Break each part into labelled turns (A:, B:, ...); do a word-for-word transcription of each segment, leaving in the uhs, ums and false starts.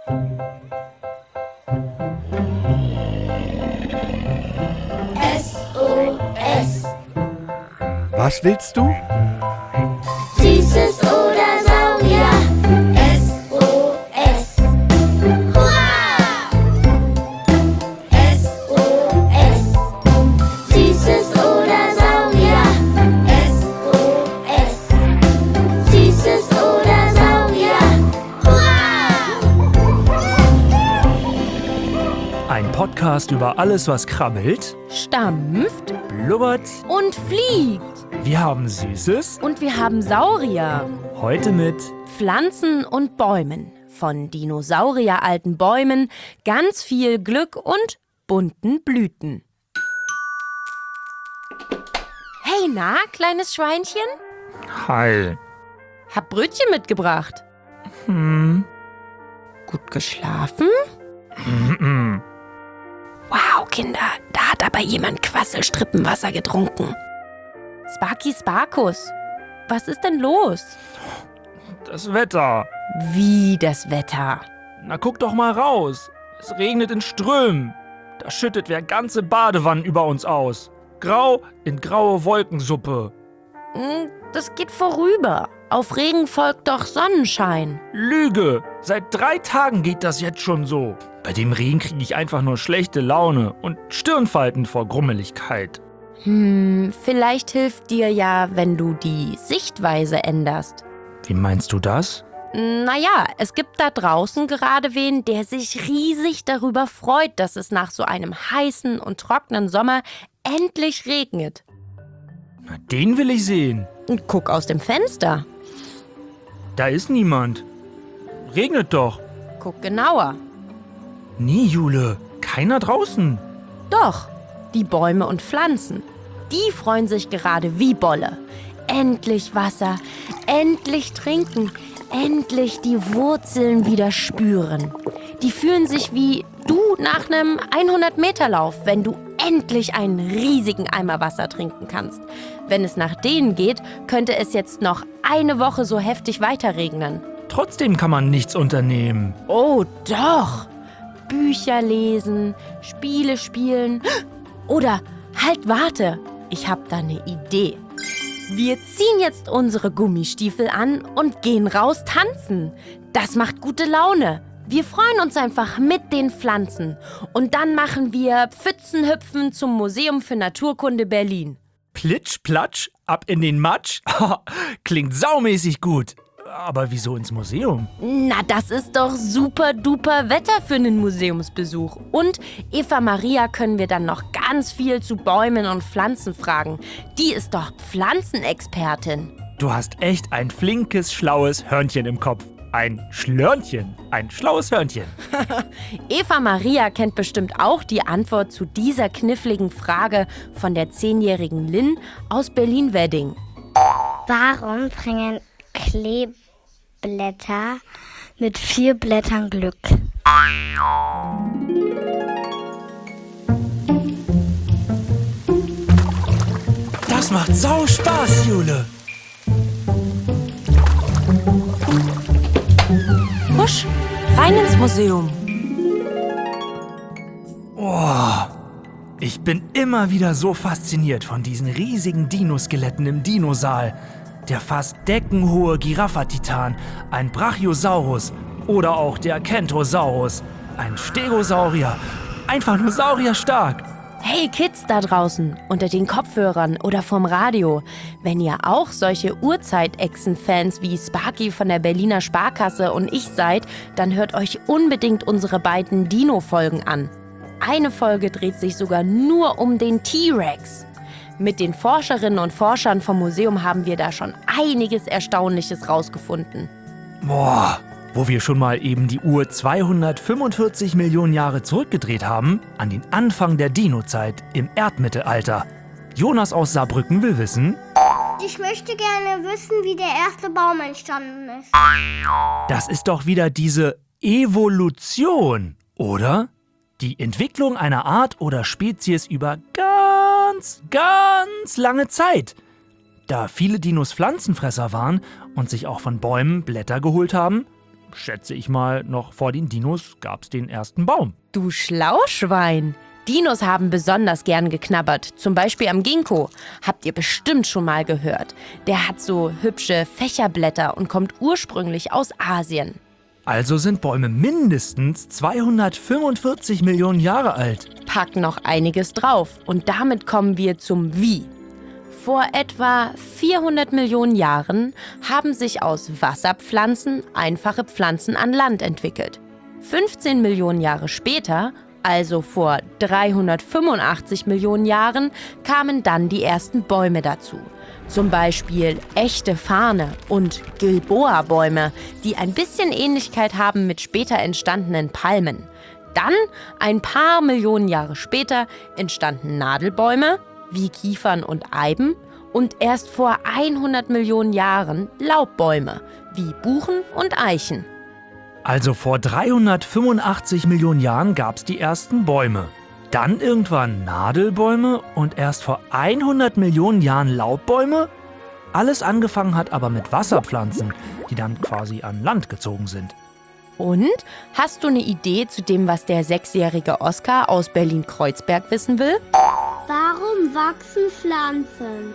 A: S O S.
B: Was willst du?
A: Süßes oder Saurier. S O S. Hurra! S O S. Süßes oder Saurier. S O S. Süßes oder Saurier. Hurra!
C: Ein Podcast über alles, was krabbelt,
D: Stampft
C: blubbert.
D: und fliegt.
C: Wir haben Süßes.
D: Und wir haben Saurier.
C: Heute mit
D: Pflanzen und Bäumen. Von dinosaurieralten Bäumen, ganz viel Glück und bunten Blüten. Hey, na, kleines Schweinchen?
C: Hi.
D: Hab Brötchen mitgebracht.
C: Hm.
D: Gut geschlafen?
C: Mm-mm.
D: Wow, Kinder, da hat aber jemand Quasselstrippenwasser getrunken. Sparky Sparkus, was ist denn los?
C: Das Wetter.
D: Wie das Wetter?
C: Na, guck doch mal raus. Es regnet in Strömen. Da schüttet wer ganze Badewannen über uns aus. Grau in graue Wolkensuppe.
D: Hm, Das geht vorüber. Auf Regen folgt doch Sonnenschein.
C: Lüge. Seit drei Tagen geht das jetzt schon so. Bei dem Regen kriege ich einfach nur schlechte Laune und Stirnfalten vor Grummeligkeit.
D: Hm, vielleicht hilft dir ja, wenn du die Sichtweise änderst.
C: Wie meinst du das?
D: Naja, es gibt da draußen gerade wen, der sich riesig darüber freut, dass es nach so einem heißen und trockenen Sommer endlich regnet.
C: Na, den will ich sehen.
D: Und guck aus dem Fenster.
C: Da ist niemand. Regnet doch.
D: Guck genauer.
C: Nee, Jule. Keiner draußen.
D: Doch, die Bäume und Pflanzen. Die freuen sich gerade wie Bolle. Endlich Wasser, endlich trinken, endlich die Wurzeln wieder spüren. Die fühlen sich wie du nach einem hundert-Meter-Lauf, wenn du endlich einen riesigen Eimer Wasser trinken kannst. Wenn es nach denen geht, könnte es jetzt noch eine Woche so heftig weiterregnen.
C: Trotzdem kann man nichts unternehmen.
D: Oh, doch. Bücher lesen, Spiele spielen. Oder, halt, warte. Ich hab da eine Idee. Wir ziehen jetzt unsere Gummistiefel an und gehen raus tanzen. Das macht gute Laune. Wir freuen uns einfach mit den Pflanzen. Und dann machen wir Pfützenhüpfen zum Museum für Naturkunde Berlin.
C: Plitsch, platsch, ab in den Matsch. Klingt saumäßig gut. Aber wieso ins Museum?
D: Na, das ist doch super duper Wetter für einen Museumsbesuch. Und Eva Maria können wir dann noch ganz viel zu Bäumen und Pflanzen fragen. Die ist doch Pflanzenexpertin.
C: Du hast echt ein flinkes, schlaues Hörnchen im Kopf. Ein Schlörnchen. Ein schlaues Hörnchen.
D: Eva Maria kennt bestimmt auch die Antwort zu dieser kniffligen Frage von der zehnjährigen Lynn aus Berlin-Wedding.
E: Warum bringen Kleeblätter mit vier Blättern Glück?
C: Das macht sau Spaß, Jule.
D: Husch, rein ins Museum.
C: Oh, ich bin immer wieder so fasziniert von diesen riesigen Dinoskeletten im Dinosaal. Der fast deckenhohe Giraffatitan, ein Brachiosaurus oder auch der Kentosaurus, ein Stegosaurier, einfach nur saurierstark.
D: Hey Kids da draußen, unter den Kopfhörern oder vom Radio. Wenn ihr auch solche Urzeit-Echsen-Fans wie Sparky von der Berliner Sparkasse und ich seid, dann hört euch unbedingt unsere beiden Dino-Folgen an. Eine Folge dreht sich sogar nur um den T-Rex. Mit den Forscherinnen und Forschern vom Museum haben wir da schon einiges Erstaunliches rausgefunden.
C: Boah, wo wir schon mal eben die Uhr zweihundertfünfundvierzig Millionen Jahre zurückgedreht haben, an den Anfang der Dino-Zeit im Erdmittelalter. Jonas aus Saarbrücken will wissen...
E: Ich möchte gerne wissen, wie der erste Baum entstanden ist.
C: Das ist doch wieder diese Evolution, oder? Die Entwicklung einer Art oder Spezies über ganz, ganz lange Zeit. Da viele Dinos Pflanzenfresser waren und sich auch von Bäumen Blätter geholt haben, schätze ich mal, noch vor den Dinos gab es den ersten Baum.
D: Du Schlauschwein! Dinos haben besonders gern geknabbert, zum Beispiel am Ginkgo. Habt ihr bestimmt schon mal gehört. Der hat so hübsche Fächerblätter und kommt ursprünglich aus Asien.
C: Also sind Bäume mindestens zweihundertfünfundvierzig Millionen Jahre alt.
D: Pack noch einiges drauf und damit kommen wir zum Wie. Vor etwa vierhundert Millionen Jahren haben sich aus Wasserpflanzen einfache Pflanzen an Land entwickelt. fünfzehn Millionen Jahre später, also vor dreihundertfünfundachtzig Millionen Jahren, kamen dann die ersten Bäume dazu. Zum Beispiel echte Farne und Gilboa-Bäume, die ein bisschen Ähnlichkeit haben mit später entstandenen Palmen. Dann, ein paar Millionen Jahre später, entstanden Nadelbäume wie Kiefern und Eiben und erst vor hundert Millionen Jahren Laubbäume wie Buchen und Eichen.
C: Also vor dreihundertfünfundachtzig Millionen Jahren gab es die ersten Bäume. Dann irgendwann Nadelbäume und erst vor hundert Millionen Jahren Laubbäume? Alles angefangen hat aber mit Wasserpflanzen, die dann quasi an Land gezogen sind.
D: Und? Hast du eine Idee zu dem, was der sechsjährige Oskar aus Berlin-Kreuzberg wissen will?
E: Warum wachsen Pflanzen?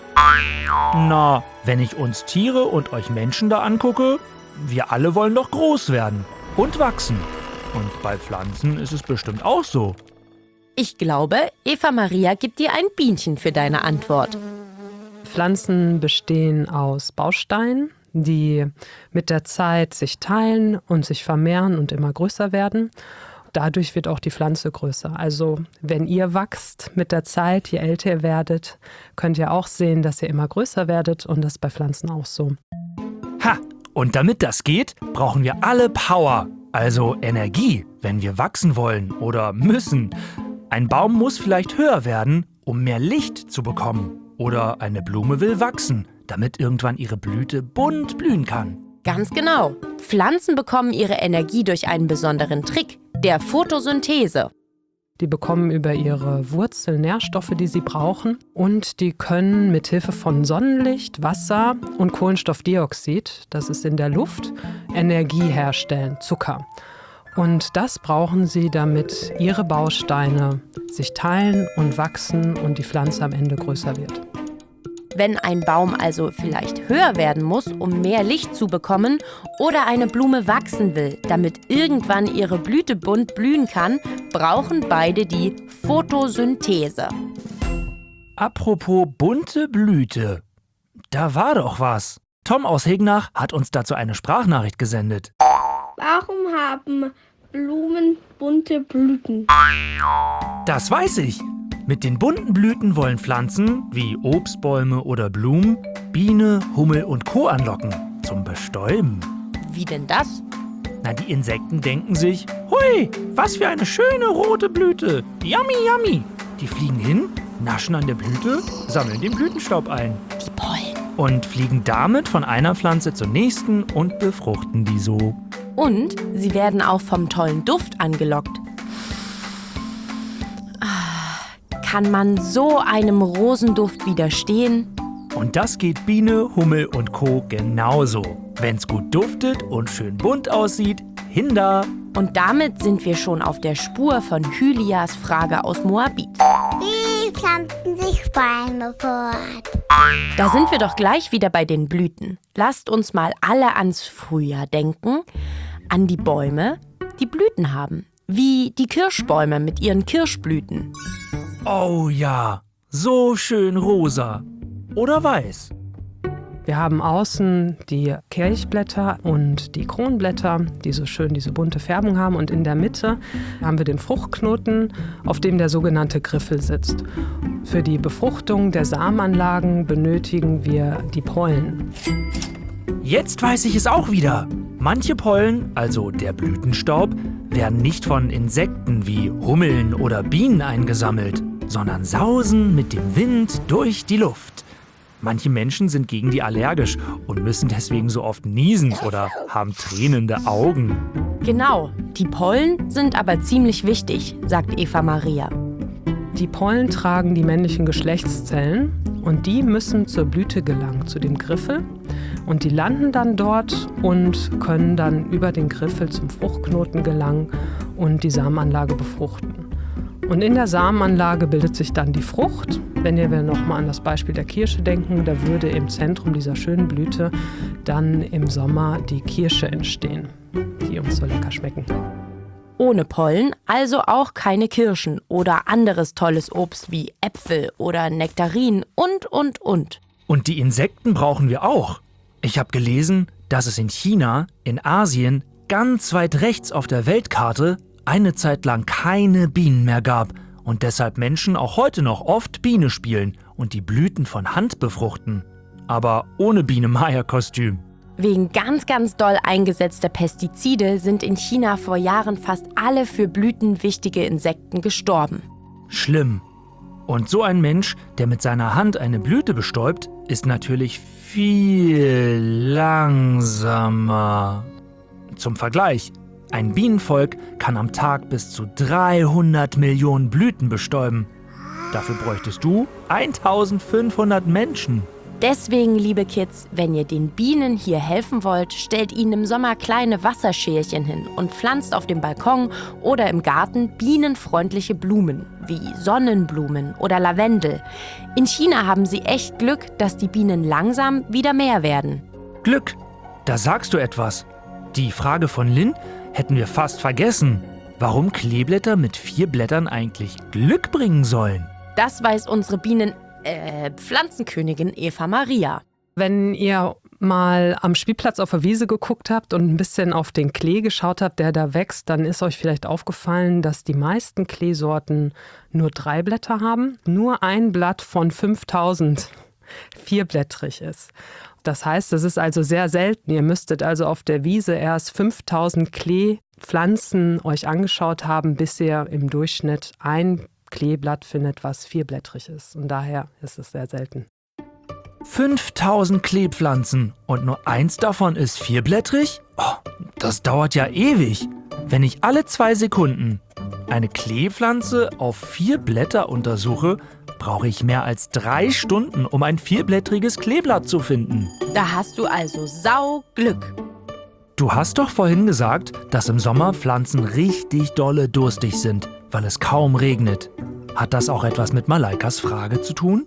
C: Na, wenn ich uns Tiere und euch Menschen da angucke, wir alle wollen doch groß werden und wachsen. Und bei Pflanzen ist es bestimmt auch so.
D: Ich glaube, Eva Maria gibt dir ein Bienchen für deine Antwort.
F: Pflanzen bestehen aus Bausteinen, die mit der Zeit sich teilen und sich vermehren und immer größer werden. Dadurch wird auch die Pflanze größer. Also wenn ihr wachst mit der Zeit, je älter ihr werdet, könnt ihr auch sehen, dass ihr immer größer werdet und das ist bei Pflanzen auch so.
C: Ha! Und damit das geht, brauchen wir alle Power, also Energie, wenn wir wachsen wollen oder müssen. Ein Baum muss vielleicht höher werden, um mehr Licht zu bekommen. Oder eine Blume will wachsen, damit irgendwann ihre Blüte bunt blühen kann.
D: Ganz genau. Pflanzen bekommen ihre Energie durch einen besonderen Trick, der Photosynthese.
F: Die bekommen über ihre Wurzeln Nährstoffe, die sie brauchen. Und die können mit Hilfe von Sonnenlicht, Wasser und Kohlenstoffdioxid, das ist in der Luft, Energie herstellen, Zucker. Und das brauchen sie, damit ihre Bausteine sich teilen und wachsen und die Pflanze am Ende größer wird.
D: Wenn ein Baum also vielleicht höher werden muss, um mehr Licht zu bekommen, oder eine Blume wachsen will, damit irgendwann ihre Blüte bunt blühen kann, brauchen beide die Photosynthese.
C: Apropos bunte Blüte, da war doch was. Tom aus Hegnach hat uns dazu eine Sprachnachricht gesendet.
E: Warum haben Blumen bunte Blüten?
C: Das weiß ich. Mit den bunten Blüten wollen Pflanzen, wie Obstbäume oder Blumen, Biene, Hummel und Co. anlocken, zum Bestäuben.
D: Wie denn das?
C: Na, die Insekten denken sich, hui, was für eine schöne rote Blüte, yummy, yummy. Die fliegen hin, naschen an der Blüte, sammeln den Blütenstaub ein.
D: Die Pollen.
C: Und fliegen damit von einer Pflanze zur nächsten und befruchten die so.
D: Und sie werden auch vom tollen Duft angelockt. Kann man so einem Rosenduft widerstehen?
C: Und das geht Biene, Hummel und Co. genauso. Wenn's gut duftet und schön bunt aussieht, hin da.
D: Und damit sind wir schon auf der Spur von Hylias Frage aus Moabit.
E: Wie pflanzen sich Bäume fort?
D: Da sind wir doch gleich wieder bei den Blüten. Lasst uns mal alle ans Frühjahr denken, an die Bäume, die Blüten haben. Wie die Kirschbäume mit ihren Kirschblüten.
C: Oh ja, so schön rosa oder weiß.
F: Wir haben außen die Kelchblätter und die Kronblätter, die so schön diese bunte Färbung haben. Und in der Mitte haben wir den Fruchtknoten, auf dem der sogenannte Griffel sitzt. Für die Befruchtung der Samenanlagen benötigen wir die Pollen.
C: Jetzt weiß ich es auch wieder. Manche Pollen, also der Blütenstaub, werden nicht von Insekten wie Hummeln oder Bienen eingesammelt, sondern sausen mit dem Wind durch die Luft. Manche Menschen sind gegen die allergisch und müssen deswegen so oft niesen oder haben tränende Augen.
D: Genau, die Pollen sind aber ziemlich wichtig, sagt Eva Maria.
F: Die Pollen tragen die männlichen Geschlechtszellen und die müssen zur Blüte gelangen, zu dem Griffel. Und die landen dann dort und können dann über den Griffel zum Fruchtknoten gelangen und die Samenanlage befruchten. Und in der Samenanlage bildet sich dann die Frucht. Wenn wir nochmal an das Beispiel der Kirsche denken, da würde im Zentrum dieser schönen Blüte dann im Sommer die Kirsche entstehen, die uns so lecker schmecken.
D: Ohne Pollen also auch keine Kirschen oder anderes tolles Obst wie Äpfel oder Nektarinen und, und, und.
C: Und die Insekten brauchen wir auch. Ich habe gelesen, dass es in China, in Asien, ganz weit rechts auf der Weltkarte eine Zeit lang keine Bienen mehr gab und deshalb Menschen auch heute noch oft Biene spielen und die Blüten von Hand befruchten. Aber ohne Biene-Maya-Kostüm.
D: Wegen ganz, ganz doll eingesetzter Pestizide sind in China vor Jahren fast alle für Blüten wichtige Insekten gestorben.
C: Schlimm. Und so ein Mensch, der mit seiner Hand eine Blüte bestäubt, ist natürlich viel langsamer. Zum Vergleich, ein Bienenvolk kann am Tag bis zu dreihundert Millionen Blüten bestäuben. Dafür bräuchtest du eintausendfünfhundert Menschen.
D: Deswegen, liebe Kids, wenn ihr den Bienen hier helfen wollt, stellt ihnen im Sommer kleine Wasserschälchen hin und pflanzt auf dem Balkon oder im Garten bienenfreundliche Blumen, wie Sonnenblumen oder Lavendel. In China haben sie echt Glück, dass die Bienen langsam wieder mehr werden.
C: Glück, da sagst du etwas. Die Frage von Lynn hätten wir fast vergessen. Warum Kleeblätter mit vier Blättern eigentlich Glück bringen sollen?
D: Das weiß unsere Bienen, äh, Pflanzenkönigin Eva Maria.
F: Wenn ihr mal am Spielplatz auf der Wiese geguckt habt und ein bisschen auf den Klee geschaut habt, der da wächst, dann ist euch vielleicht aufgefallen, dass die meisten Kleesorten nur drei Blätter haben. Nur ein Blatt von fünftausend vierblättrig ist. Das heißt, das ist also sehr selten. Ihr müsstet also auf der Wiese erst fünftausend Kleepflanzen euch angeschaut haben, bis ihr im Durchschnitt ein Kleeblatt findet, was vierblättrig ist. Und daher ist es sehr selten.
C: fünftausend Kleepflanzen und nur eins davon ist vierblättrig? Oh, das dauert ja ewig. Wenn ich alle zwei Sekunden eine Kleepflanze auf vier Blätter untersuche, brauche ich mehr als drei Stunden, um ein vierblättriges Kleeblatt zu finden.
D: Da hast du also Sauglück.
C: Du hast doch vorhin gesagt, dass im Sommer Pflanzen richtig dolle durstig sind, weil es kaum regnet. Hat das auch etwas mit Malaikas Frage zu tun?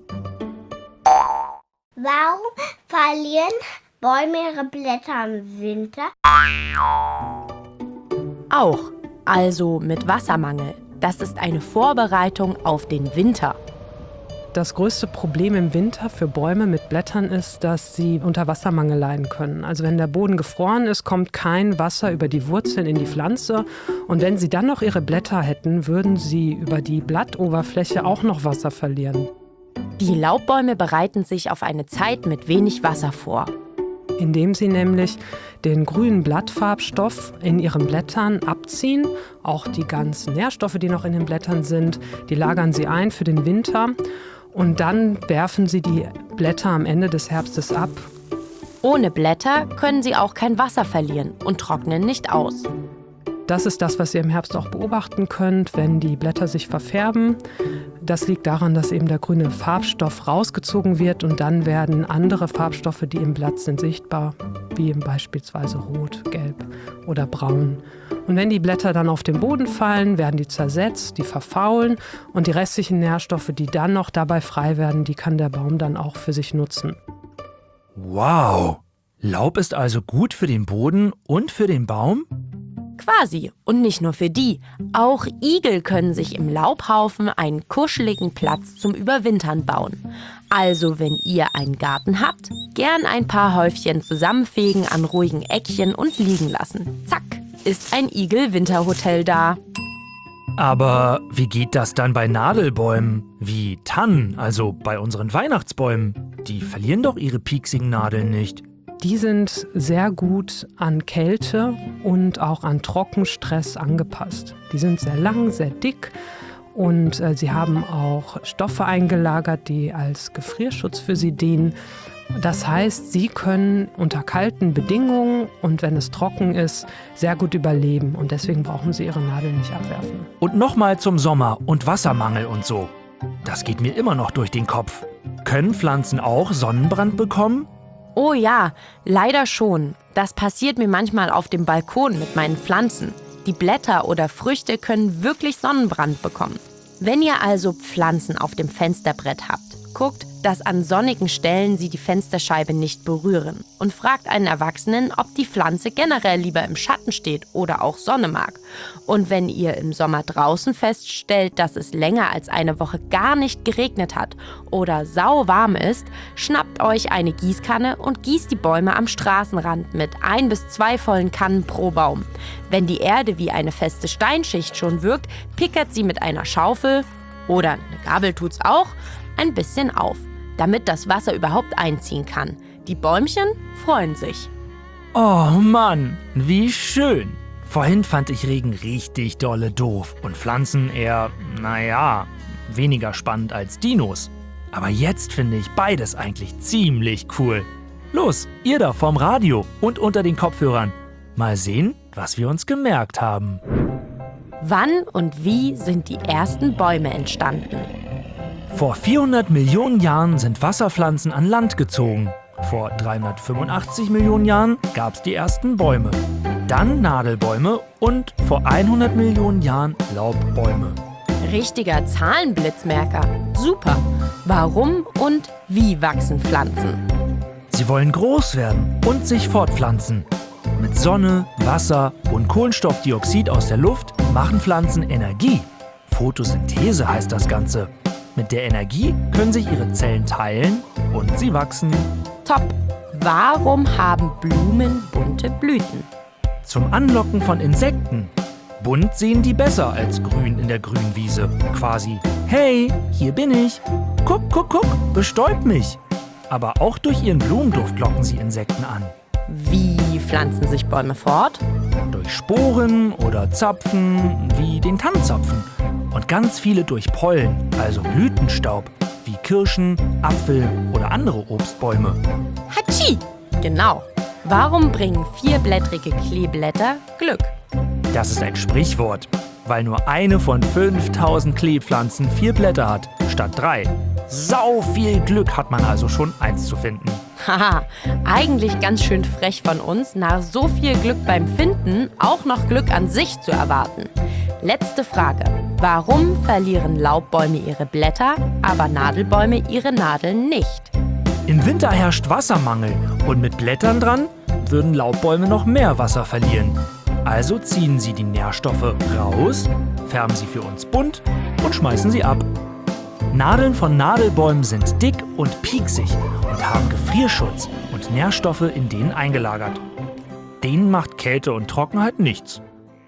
E: Warum verlieren Bäume ihre Blätter im Winter?
D: Auch, also mit Wassermangel. Das ist eine Vorbereitung auf den Winter.
F: Das größte Problem im Winter für Bäume mit Blättern ist, dass sie unter Wassermangel leiden können. Also wenn der Boden gefroren ist, kommt kein Wasser über die Wurzeln in die Pflanze. Und wenn sie dann noch ihre Blätter hätten, würden sie über die Blattoberfläche auch noch Wasser verlieren.
D: Die Laubbäume bereiten sich auf eine Zeit mit wenig Wasser vor.
F: Indem sie nämlich den grünen Blattfarbstoff in ihren Blättern abziehen. Auch die ganzen Nährstoffe, die noch in den Blättern sind, die lagern sie ein für den Winter. Und dann werfen sie die Blätter am Ende des Herbstes ab.
D: Ohne Blätter können sie auch kein Wasser verlieren und trocknen nicht aus.
F: Das ist das, was ihr im Herbst auch beobachten könnt, wenn die Blätter sich verfärben. Das liegt daran, dass eben der grüne Farbstoff rausgezogen wird und dann werden andere Farbstoffe, die im Blatt sind, sichtbar, wie beispielsweise Rot, Gelb oder Braun. Und wenn die Blätter dann auf den Boden fallen, werden die zersetzt, die verfaulen und die restlichen Nährstoffe, die dann noch dabei frei werden, die kann der Baum dann auch für sich nutzen.
C: Wow! Laub ist also gut für den Boden und für den Baum?
D: Quasi. Und nicht nur für die. Auch Igel können sich im Laubhaufen einen kuscheligen Platz zum Überwintern bauen. Also, wenn ihr einen Garten habt, gern ein paar Häufchen zusammenfegen an ruhigen Eckchen und liegen lassen. Zack, ist ein Igel-Winterhotel da.
C: Aber wie geht das dann bei Nadelbäumen? Wie Tannen, also bei unseren Weihnachtsbäumen? Die verlieren doch ihre pieksigen Nadeln nicht.
F: Die sind sehr gut an Kälte und auch an Trockenstress angepasst. Die sind sehr lang, sehr dick und äh, sie haben auch Stoffe eingelagert, die als Gefrierschutz für sie dienen. Das heißt, sie können unter kalten Bedingungen und wenn es trocken ist, sehr gut überleben und deswegen brauchen sie ihre Nadeln nicht abwerfen.
C: Und nochmal zum Sommer und Wassermangel und so. Das geht mir immer noch durch den Kopf. Können Pflanzen auch Sonnenbrand bekommen?
D: Oh ja, leider schon. Das passiert mir manchmal auf dem Balkon mit meinen Pflanzen. Die Blätter oder Früchte können wirklich Sonnenbrand bekommen. Wenn ihr also Pflanzen auf dem Fensterbrett habt, guckt, dass an sonnigen Stellen sie die Fensterscheibe nicht berühren und fragt einen Erwachsenen, ob die Pflanze generell lieber im Schatten steht oder auch Sonne mag. Und wenn ihr im Sommer draußen feststellt, dass es länger als eine Woche gar nicht geregnet hat oder sauwarm ist, schnappt euch eine Gießkanne und gießt die Bäume am Straßenrand mit ein bis zwei vollen Kannen pro Baum. Wenn die Erde wie eine feste Steinschicht schon wirkt, pickert sie mit einer Schaufel, oder eine Gabel tut's auch, ein bisschen auf, damit das Wasser überhaupt einziehen kann. Die Bäumchen freuen sich.
C: Oh Mann, wie schön. Vorhin fand ich Regen richtig dolle doof und Pflanzen eher, naja, weniger spannend als Dinos. Aber jetzt finde ich beides eigentlich ziemlich cool. Los, ihr da vorm Radio und unter den Kopfhörern. Mal sehen, was wir uns gemerkt haben.
D: Wann und wie sind die ersten Bäume entstanden?
C: Vor vierhundert Millionen Jahren sind Wasserpflanzen an Land gezogen. Vor dreihundertfünfundachtzig Millionen Jahren gab es die ersten Bäume. Dann Nadelbäume und vor hundert Millionen Jahren Laubbäume.
D: Richtiger Zahlenblitzmerker. Super. Warum und wie wachsen Pflanzen?
C: Sie wollen groß werden und sich fortpflanzen. Mit Sonne, Wasser und Kohlenstoffdioxid aus der Luft machen Pflanzen Energie. Photosynthese heißt das Ganze. Mit der Energie können sich ihre Zellen teilen und sie wachsen.
D: Top. Warum haben Blumen bunte Blüten?
C: Zum Anlocken von Insekten. Bunt sehen die besser als grün in der Grünwiese. Quasi, hey, hier bin ich. Guck, guck, guck, bestäub mich. Aber auch durch ihren Blumenduft locken sie Insekten an.
D: Wie pflanzen sich Bäume fort?
C: Durch Sporen oder Zapfen, wie den Tannenzapfen. Und ganz viele durch Pollen, also Blütenstaub, wie Kirschen, Apfel oder andere Obstbäume.
D: Hatschi! Genau. Warum bringen vierblättrige Kleeblätter Glück?
C: Das ist ein Sprichwort, weil nur eine von fünftausend Kleepflanzen vier Blätter hat, statt drei. Sau viel Glück hat man also schon, eins zu finden.
D: Haha, eigentlich ganz schön frech von uns, nach so viel Glück beim Finden auch noch Glück an sich zu erwarten. Letzte Frage. Warum verlieren Laubbäume ihre Blätter, aber Nadelbäume ihre Nadeln nicht?
C: Im Winter herrscht Wassermangel und mit Blättern dran würden Laubbäume noch mehr Wasser verlieren. Also ziehen sie die Nährstoffe raus, färben sie für uns bunt und schmeißen sie ab. Nadeln von Nadelbäumen sind dick und pieksig und haben Gefrierschutz und Nährstoffe in denen eingelagert. Denen macht Kälte und Trockenheit nichts.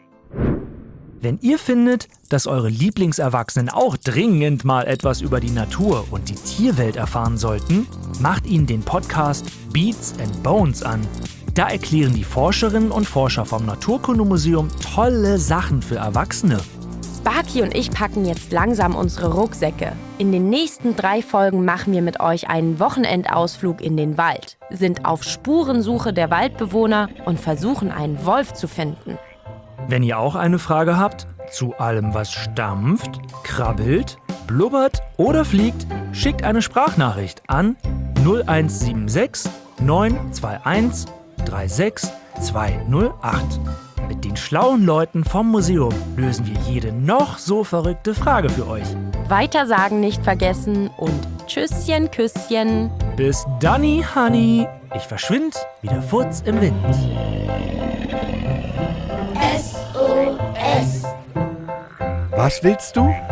C: Wenn ihr findet, dass eure Lieblingserwachsenen auch dringend mal etwas über die Natur und die Tierwelt erfahren sollten, macht ihnen den Podcast Beats and Bones an. Da erklären die Forscherinnen und Forscher vom Naturkundemuseum tolle Sachen für Erwachsene.
D: Sparky und ich packen jetzt langsam unsere Rucksäcke. In den nächsten drei Folgen machen wir mit euch einen Wochenendausflug in den Wald, sind auf Spurensuche der Waldbewohner und versuchen, einen Wolf zu finden.
C: Wenn ihr auch eine Frage habt zu allem, was stampft, krabbelt, blubbert oder fliegt, schickt eine Sprachnachricht an null eins sieben sechs neun zwei eins drei sechs zwei null acht. Mit den schlauen Leuten vom Museum lösen wir jede noch so verrückte Frage für euch.
D: Weitersagen nicht vergessen und Tschüsschen, Küsschen.
C: Bis Danny, Honey. Ich verschwind wie der Furz im Wind.
A: S O S.
B: Was willst du?